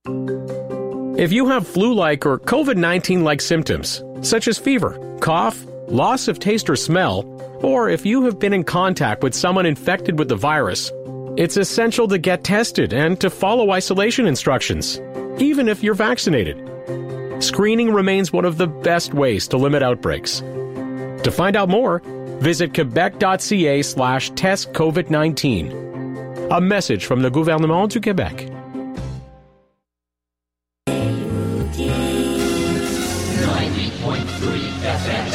If you have flu-like or COVID-19-like symptoms, such as fever, cough, loss of taste or smell, or if you have been in contact with someone infected with the virus, it's essential to get tested and to follow isolation instructions, even if you're vaccinated. Screening remains one of the best ways to limit outbreaks. To find out more, visit quebec.ca/testcovid19. A message from the Gouvernement du Québec. 90.3 FM.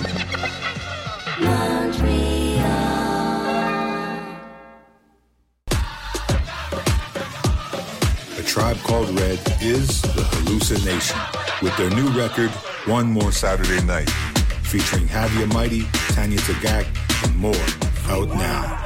A Tribe Called Red is the hallucination with their new record, One More Saturday Night, featuring Havia Mighty, Tanya Tagaq, and more, out now.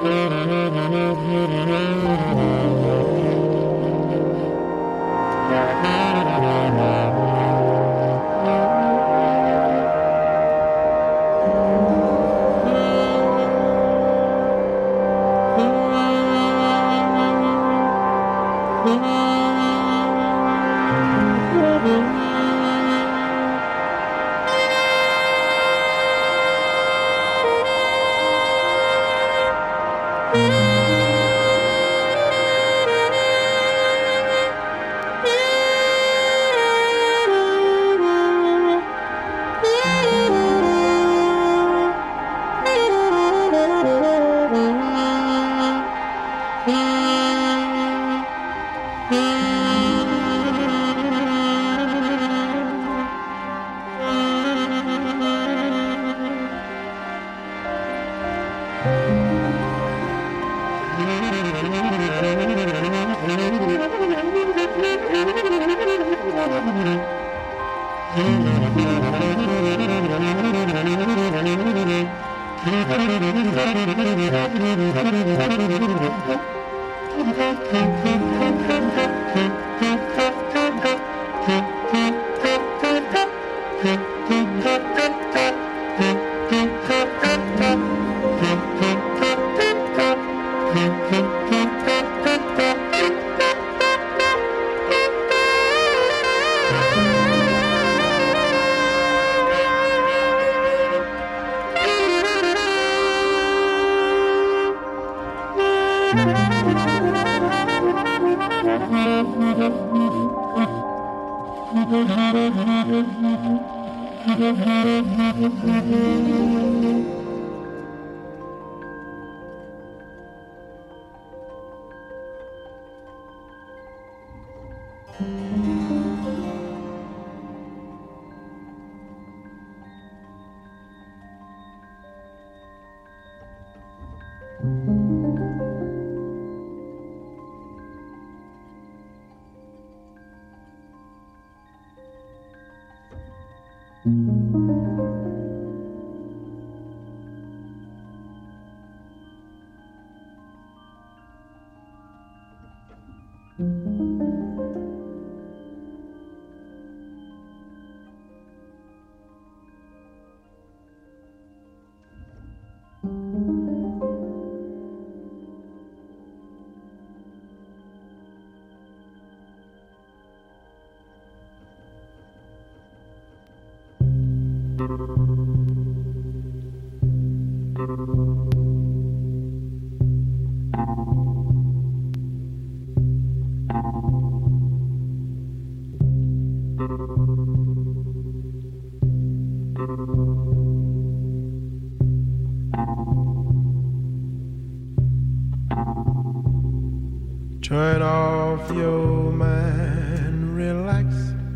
Turn off your mind, relax,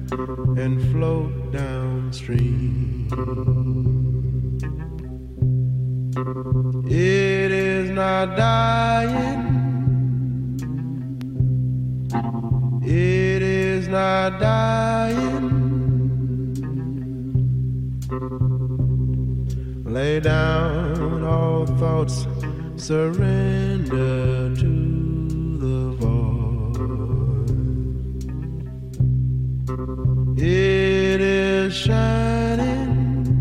and float downstream. It is not dying. It is not dying. Lay down all thoughts, surrender to the void. It is shining.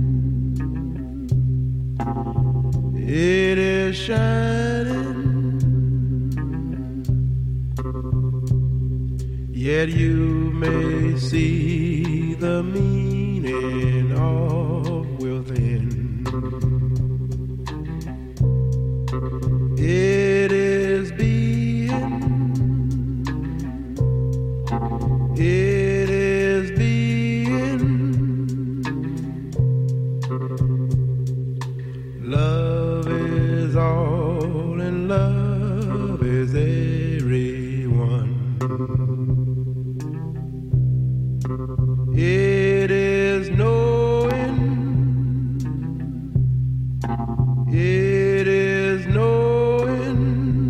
It is shining. Yet you may see the meaning of within. It is being. It is being. Love is all and love is everyone. It is knowing. It is knowing.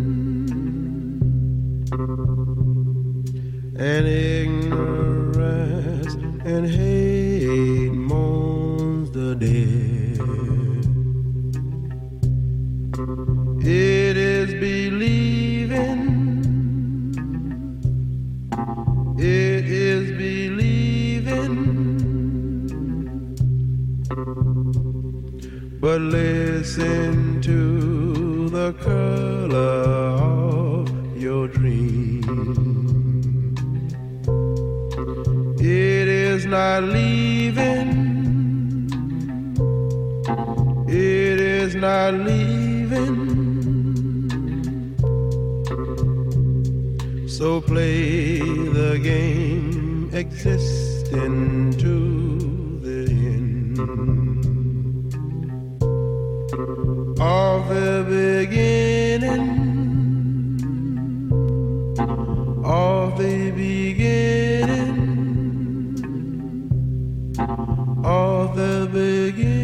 And ignorance and hate mourns the dead. It is is believing. It is believing. But listen to the color of your dream. It is not leaving. It is not leaving. So play the game existing to the end of the beginning, of the beginning, of the beginning.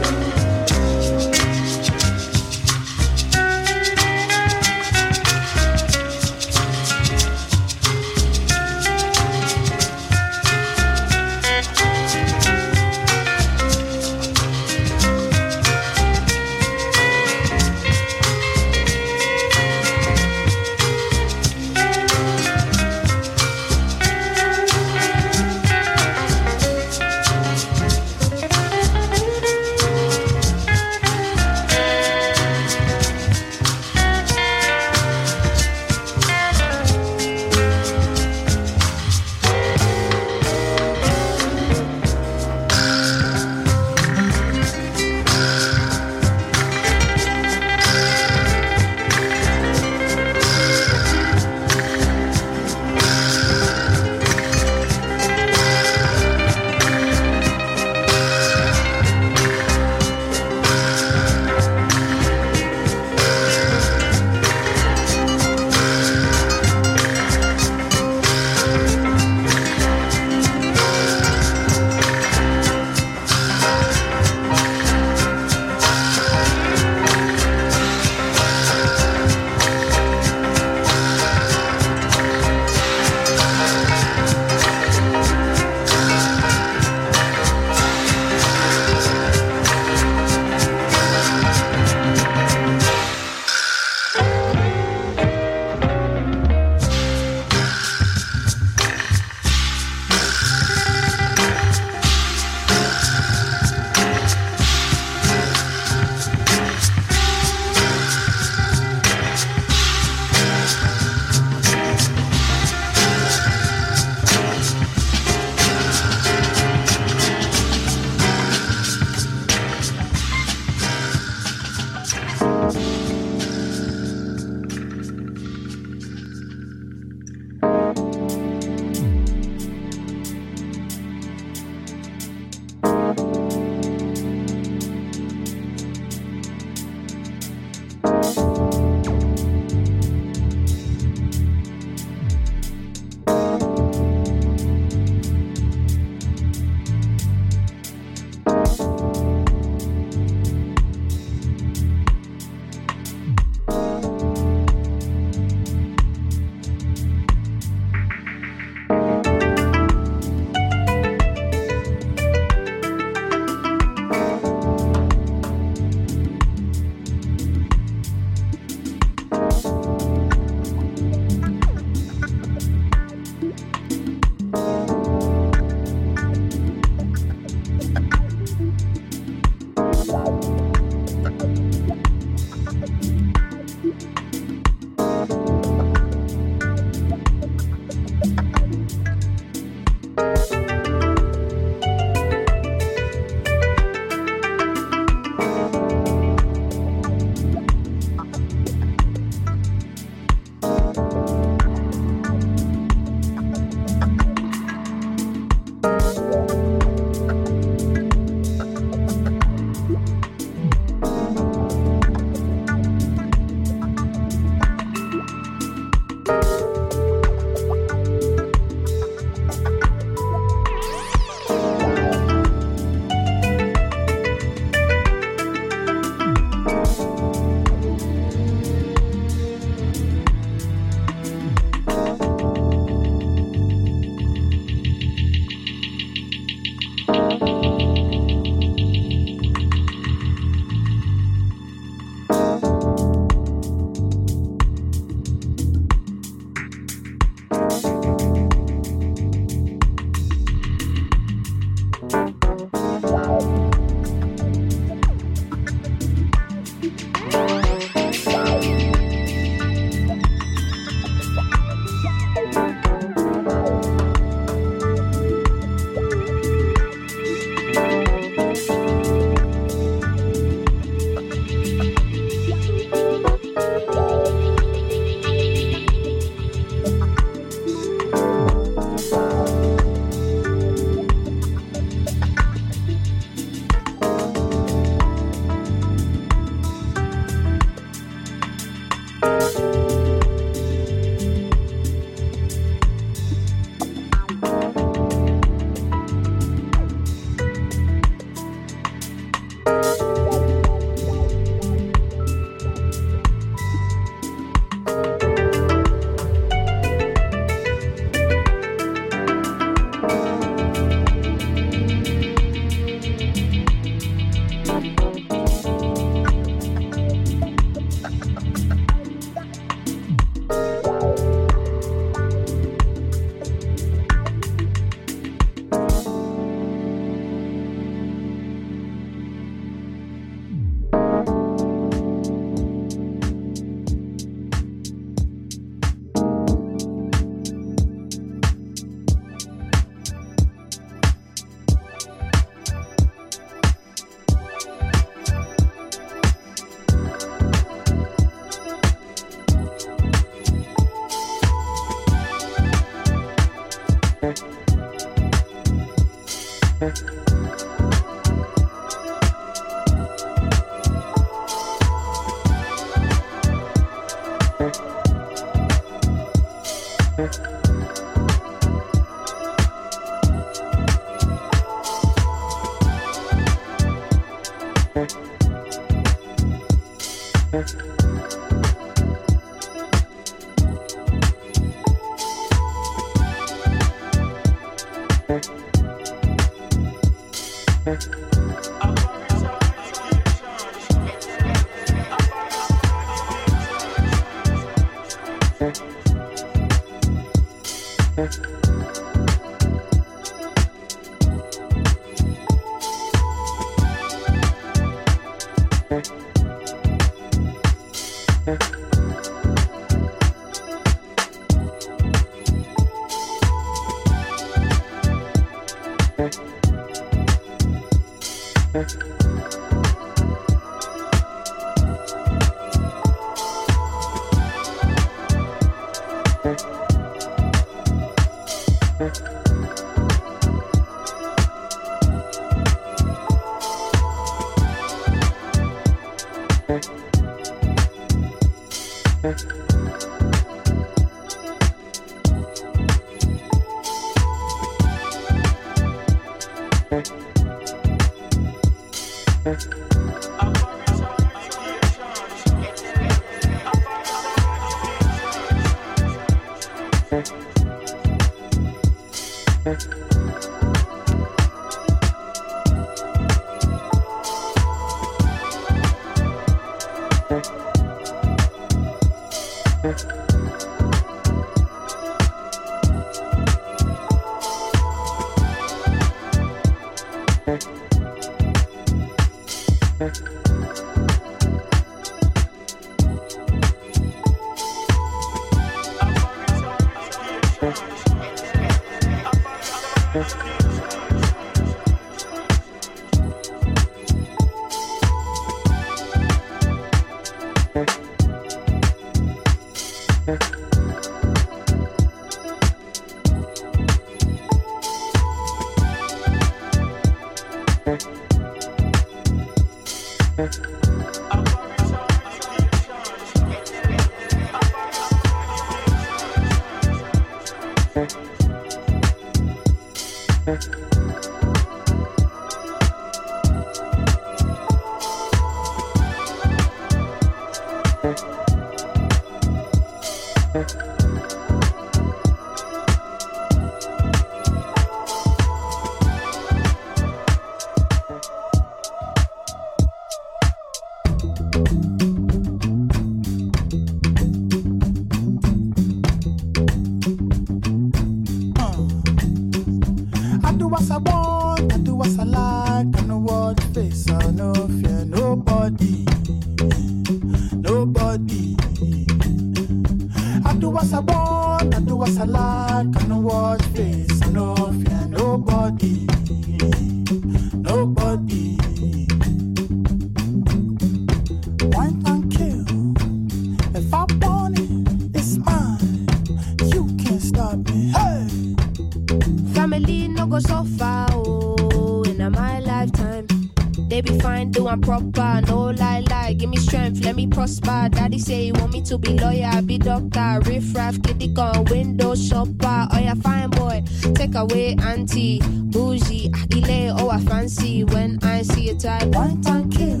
To be lawyer, be doctor, riff-raff, kitty gun, window shopper. Oh yeah, fine boy, take away auntie, bougie, ile, oh I fancy. When I see a type, one time kill.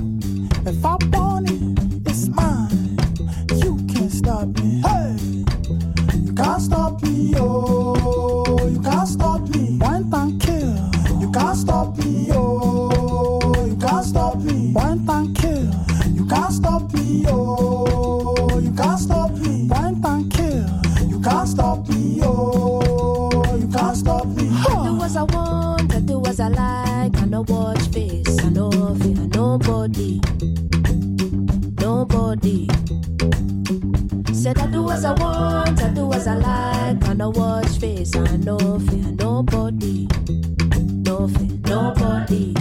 If I want it, it's mine. You can't stop me. Hey, you can't stop me, oh, you can't stop me. One time kill. You can't stop me, oh, you can't stop me. One time kill. You can't stop me, oh, you can't stop me. One time kill. You can't stop me, oh, you can't stop me. I do as I want, I do as I like. I no watch face, I no fear nobody, nobody. Said I do as I want, I do as I like. I no watch face, I no fear nobody, no fear nobody.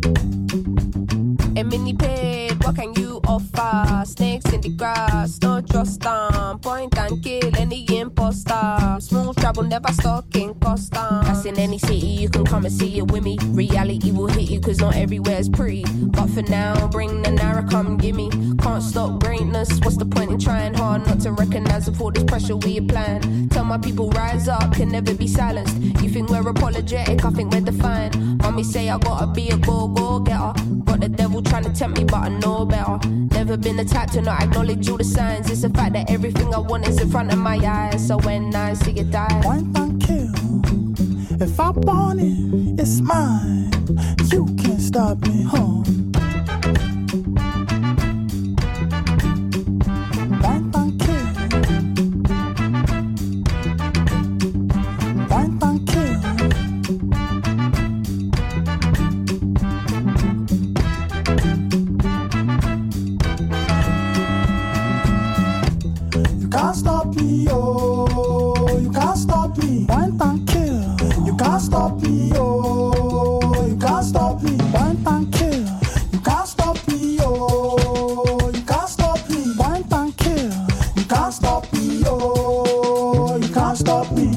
A mini paid, what can you offer? Snakes in the grass, no trust them. Point and kill any imposter. Smooth travel, never stuck in custom. That's in any city, you can come and see it with me. Reality will hit you, cause not everywhere's pretty. But for now, bring the narrow, come gimme. Can't stop greatness, what's the point in trying hard not to recognize all this pressure we applying? Tell my people rise up, can never be silenced. You think we're apologetic, I think we're defiant. Mommy say I gotta be a go-getter. Got the devil trying to tempt me, but I know better. Never been the type to not acknowledge all the signs. It's the fact that everything I want is in front of my eyes. So when I see it die, point and kill. If I want it, it's mine. You can't stop me, huh? Point and kill. Point and kill. You can't stop me, oh. You can't stop me. Point and kill. You can't stop me, oh. You can't stop me. Point and kill. You can't stop me, oh. You can't stop me. Point and kill. You can't stop me, oh. You can't stop me.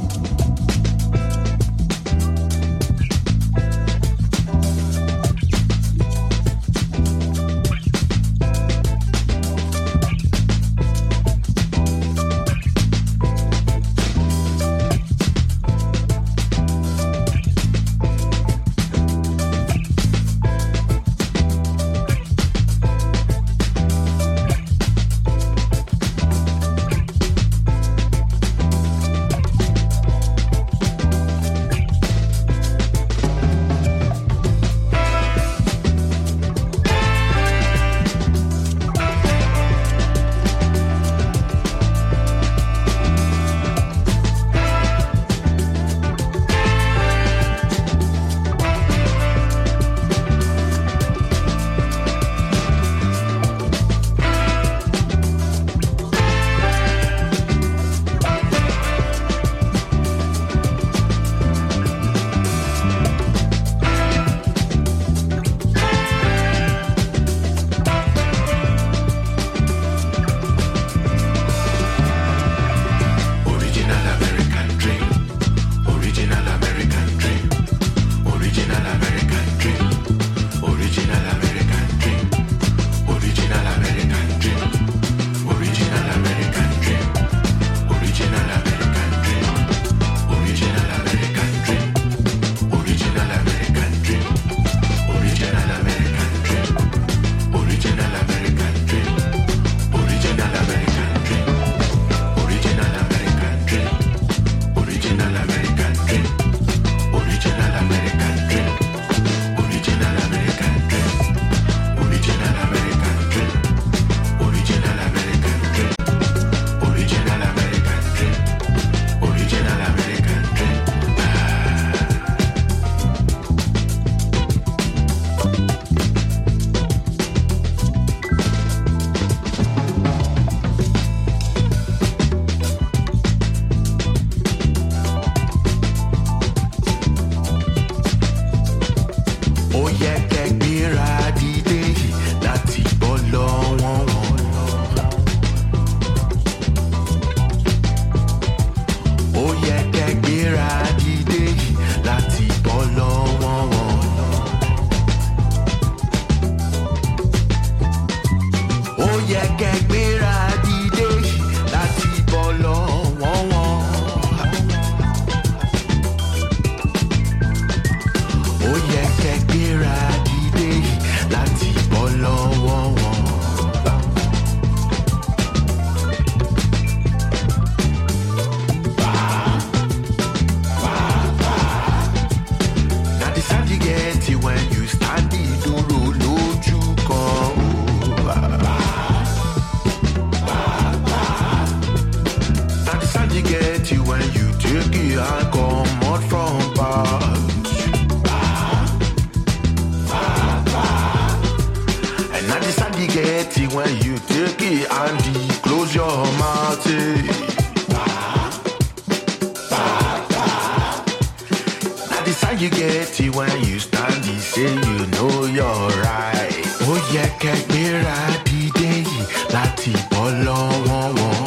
Ó yẹ kẹ́ gbéra dìde yìí láti bọ́ lọ́wọ́ wọn.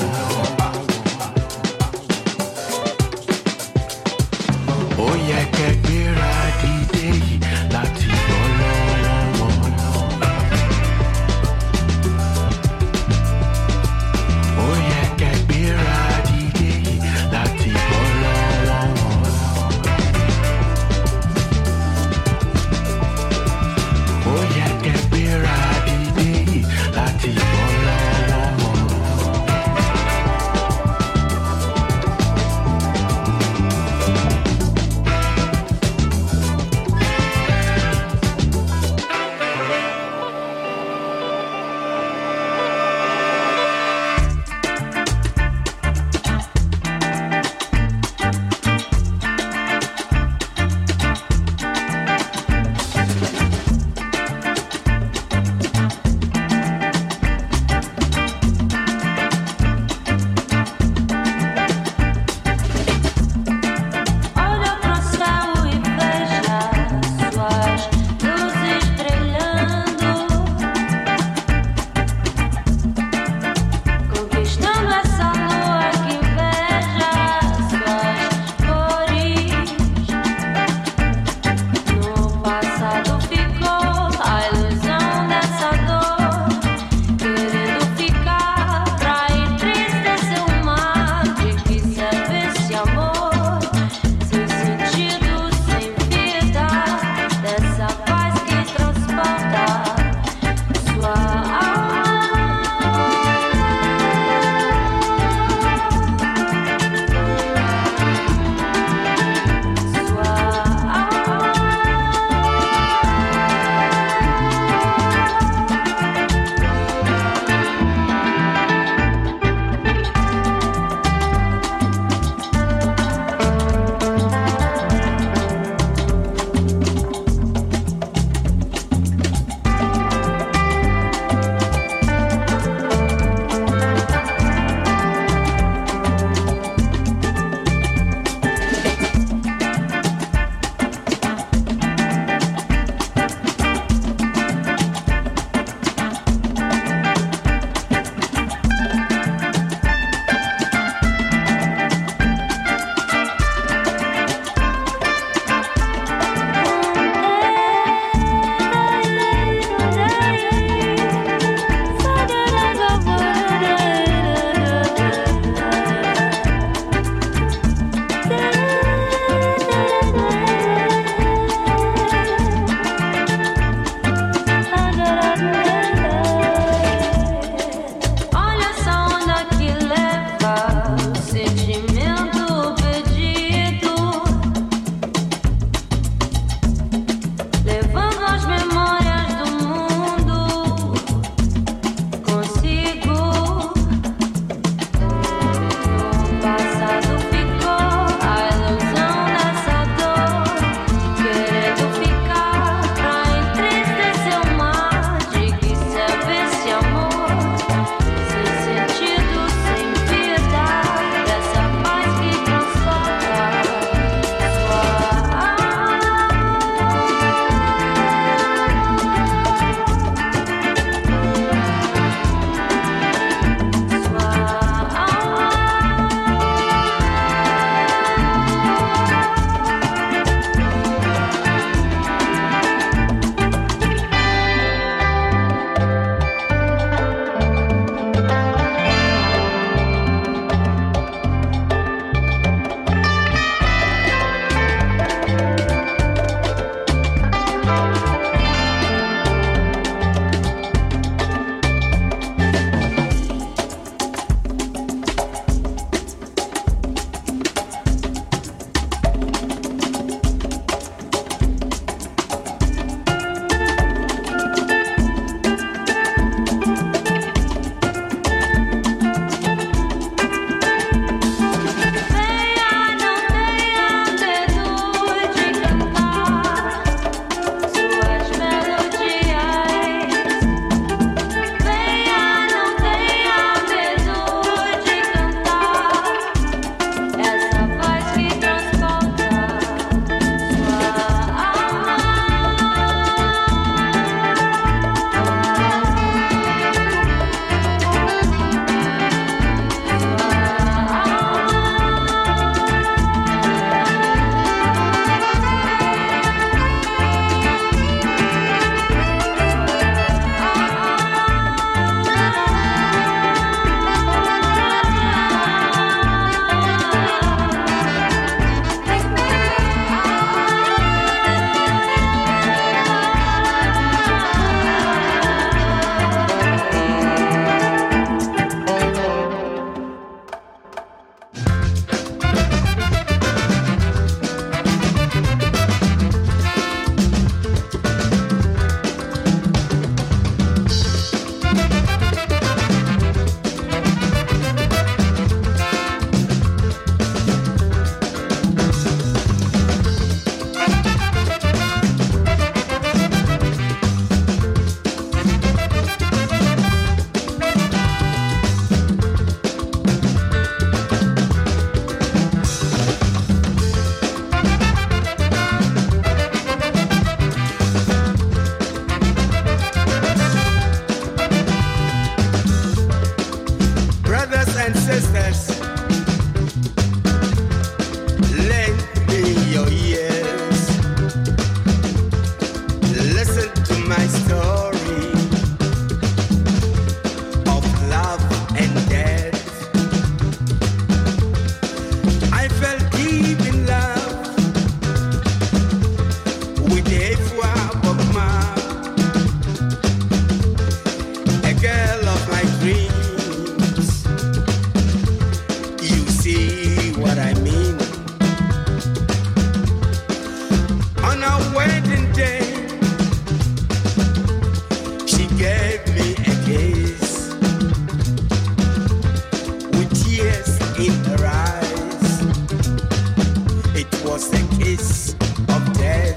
in her eyes. It was a kiss of death.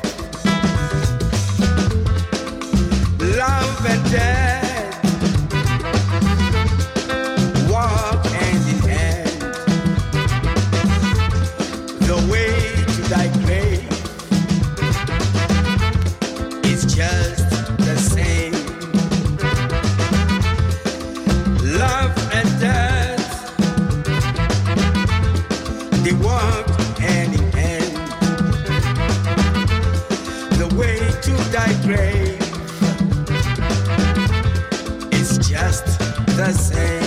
Love and death walk hand in hand. The way to thy grave is just the same. Love and death, they walk hand in hand. The way to thy grave is just the same.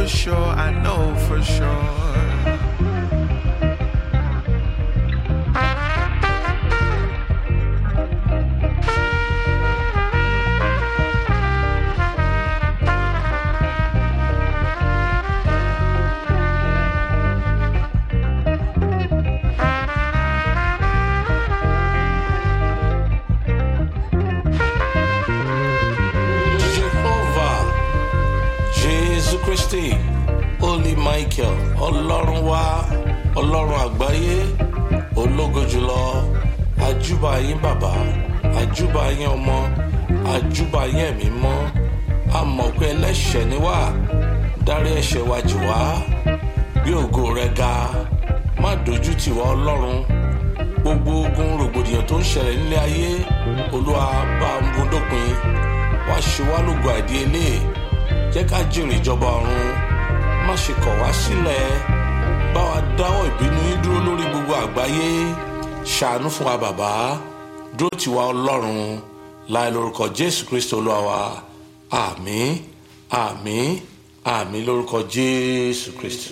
sure, I know for sure. Christy, Holy Michael, Ọlọ́run wa, Ọlọ́run àgbáyé, ológo jùlọ, àjúbà yín bàbá, àjúbà yín ọmọ, àjúbà yín ẹ̀mí mọ́, a mọ̀ pé ẹlẹ́ṣẹ̀ ni wá, dárí ẹ̀ṣẹ̀ wa jì wá, bí ògo rẹ̀ ga, má dojú tì wá Ọlọ́run, gbogbo ogun rògbòdìyàn tó ń ṣẹlẹ̀ nílé ayé, Olúwa bá ń mú dópin, wá ṣe wá lógo àìdíyelé. Jẹ́ ká jèrè ìjọba ọ̀run, má ṣe kọ̀ wá sílẹ̀, bá wa dáwọ́ ìbínú yín dúró lórí gbogbo àgbáyé, ṣàánú fún wa bàbá, dúró tì wá Ọlọ́run, láì lórúkọ Jésù Kristi Olúwa wa, àmín, àmín, àmín lórúkọ Jésù Kristi.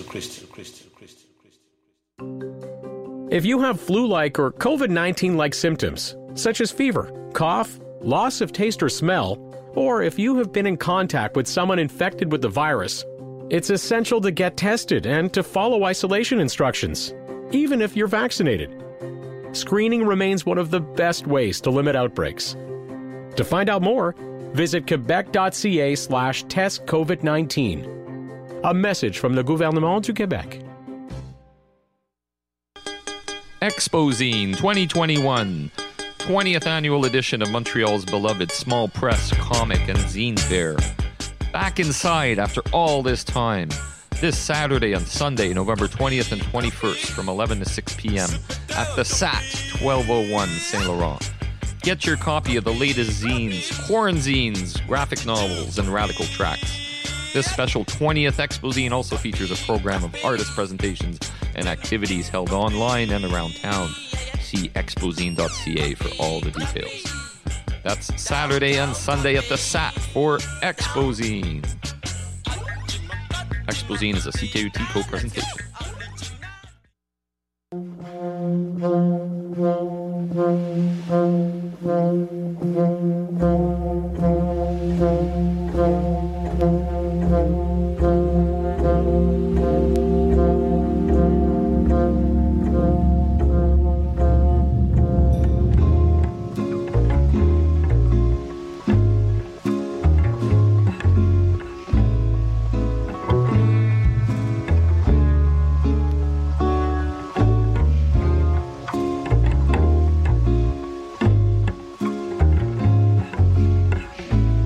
If you have flu-like or COVID-19-like symptoms, such as fever, cough, loss of taste or smell, or if you have been in contact with someone infected with the virus, it's essential to get tested and to follow isolation instructions, even if you're vaccinated. Screening remains one of the best ways to limit outbreaks. To find out more, visit quebec.ca/testcovid19. A message from the Gouvernement du Québec. Expozine 2021. 20th annual edition of Montreal's beloved small press, comic, and zine fair. Back inside after all this time. This Saturday and Sunday, November 20th and 21st from 11 to 6 p.m. at the SAT, 1201 Saint Laurent. Get your copy of the latest zines, quarantines, graphic novels, and radical tracks. This special 20th Expozine also features a program of artist presentations and activities held online and around town. See expozine.ca for all the details. That's Saturday and Sunday at the SAT for Expozine. Expozine is a CKUT co-presentation.